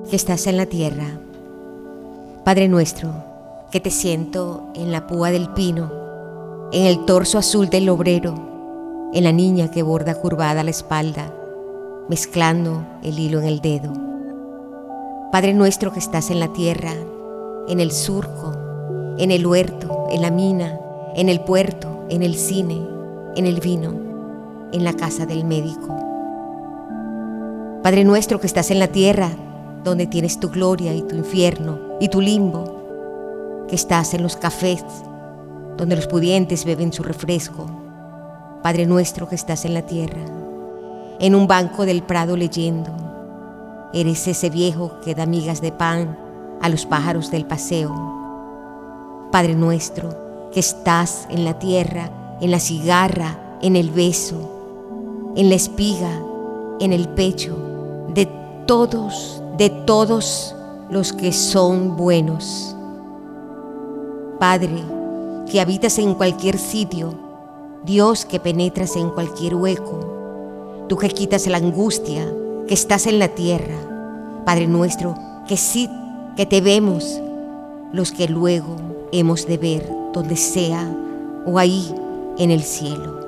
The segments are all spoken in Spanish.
que estás en la tierra. Padre nuestro, que te siento en la púa del pino, en el torso azul del obrero, en la niña que borda curvada la espalda, mezclando el hilo en el dedo. Padre nuestro que estás en la tierra, en el surco, en el huerto, en la mina, en el puerto, en el cine, en el vino, en la casa del médico. Padre nuestro que estás en la tierra, donde tienes tu gloria y tu infierno y tu limbo, que estás en los cafés, donde los pudientes beben su refresco. Padre nuestro que estás en la tierra, en un banco del prado leyendo, eres ese viejo que da migas de pan a los pájaros del paseo. Padre nuestro que estás en la tierra, en la cigarra, en el beso, en la espiga, en el pecho de todos los que son buenos. Padre, que habitas en cualquier sitio, Dios que penetras en cualquier hueco, tú que quitas la angustia, que estás en la tierra. Padre nuestro, que sí, que te vemos, los que luego hemos de ver donde sea o ahí en el cielo.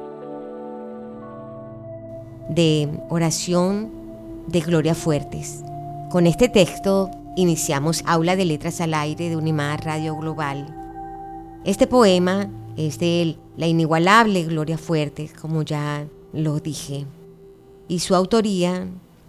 De oración de Gloria Fuertes. Con este texto iniciamos Aula de Letras al Aire de Unimar Radio Global. Este poema es de la inigualable Gloria Fuertes, como ya lo dije, y su autoría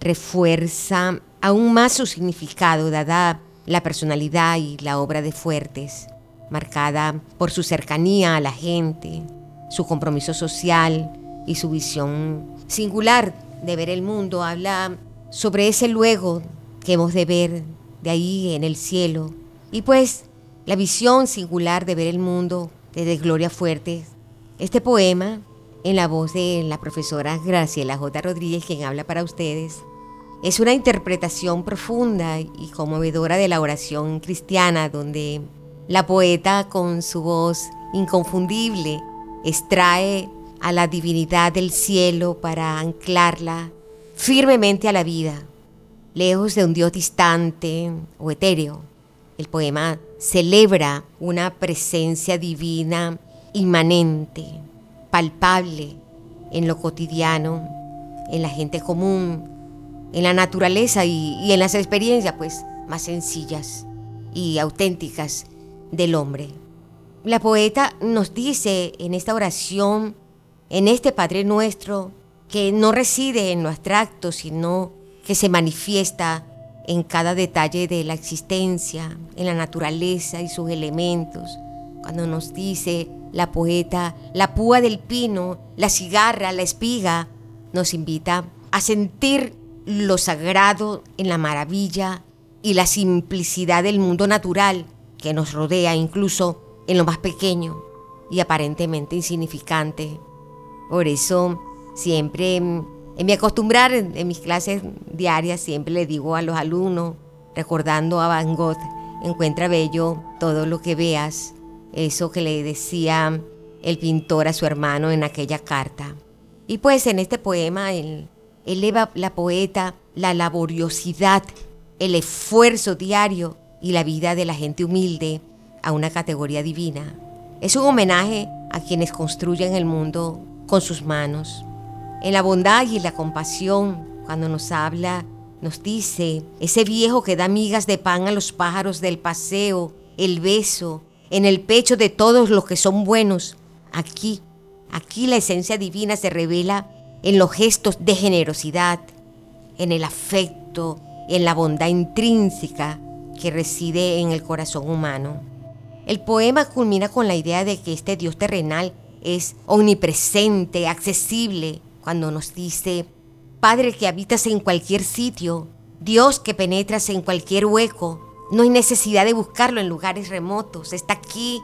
refuerza aún más su significado, dada la personalidad y la obra de Fuertes, marcada por su cercanía a la gente, su compromiso social y su visión singular de ver el mundo. Habla sobre ese luego que hemos de ver de ahí en el cielo. Y pues la visión singular de ver el mundo desde Gloria Fuertes. Este poema, en la voz de la profesora Graciela J. Rodríguez, quien habla para ustedes, es una interpretación profunda y conmovedora de la oración cristiana, donde la poeta, con su voz inconfundible, extrae a la divinidad del cielo para anclarla firmemente a la vida, lejos de un Dios distante o etéreo. El poema celebra una presencia divina inmanente, palpable en lo cotidiano, en la gente común, en la naturaleza y en las experiencias pues más sencillas y auténticas del hombre. La poeta nos dice en esta oración, en este Padre Nuestro, que no reside en lo abstracto, sino que se manifiesta en cada detalle de la existencia, en la naturaleza y sus elementos. Cuando nos dice la poeta, la púa del pino, la cigarra, la espiga, nos invita a sentir lo sagrado en la maravilla y la simplicidad del mundo natural que nos rodea, incluso en lo más pequeño y aparentemente insignificante. Por eso, siempre en mi acostumbrar, en mis clases diarias, siempre le digo a los alumnos, recordando a Van Gogh, encuentra bello todo lo que veas, eso que le decía el pintor a su hermano en aquella carta. Y pues en este poema él eleva la poeta la laboriosidad, el esfuerzo diario y la vida de la gente humilde a una categoría divina. Es un homenaje a quienes construyen el mundo con sus manos. En la bondad y la compasión, cuando nos habla, nos dice, ese viejo que da migas de pan a los pájaros del paseo, el beso, en el pecho de todos los que son buenos. Aquí la esencia divina se revela en los gestos de generosidad, en el afecto, en la bondad intrínseca que reside en el corazón humano. El poema culmina con la idea de que este Dios terrenal es omnipresente, accesible, cuando nos dice, Padre que habitas en cualquier sitio, Dios que penetras en cualquier hueco. No hay necesidad de buscarlo en lugares remotos, está aquí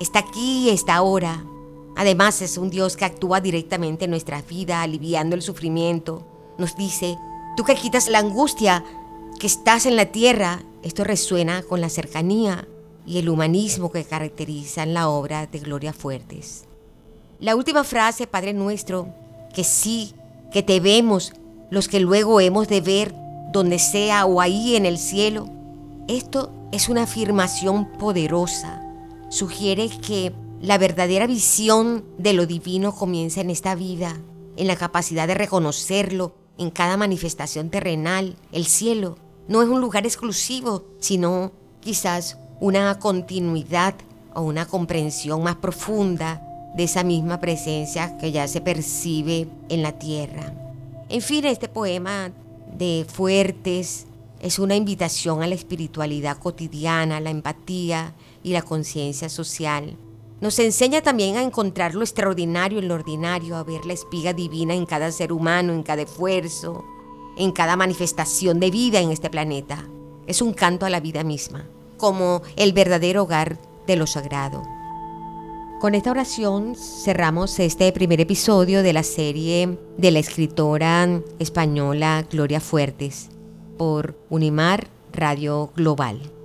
y está ahora. Además es un Dios que actúa directamente en nuestra vida, aliviando el sufrimiento. Nos dice, tú que quitas la angustia, que estás en la tierra. Esto resuena con la cercanía y el humanismo que caracterizan la obra de Gloria Fuertes. La última frase, Padre Nuestro, que sí, que te vemos, los que luego hemos de ver donde sea o ahí en el cielo. Esto es una afirmación poderosa. Sugiere que la verdadera visión de lo divino comienza en esta vida, en la capacidad de reconocerlo en cada manifestación terrenal. El cielo no es un lugar exclusivo, sino quizás una continuidad o una comprensión más profunda de esa misma presencia que ya se percibe en la tierra. En fin, este poema de Fuertes es una invitación a la espiritualidad cotidiana, la empatía y la conciencia social. Nos enseña también a encontrar lo extraordinario en lo ordinario, a ver la espiga divina en cada ser humano, en cada esfuerzo, en cada manifestación de vida en este planeta. Es un canto a la vida misma, como el verdadero hogar de lo sagrado. Con esta oración cerramos este primer episodio de la serie de la escritora española Gloria Fuertes por Unimar Radio Global.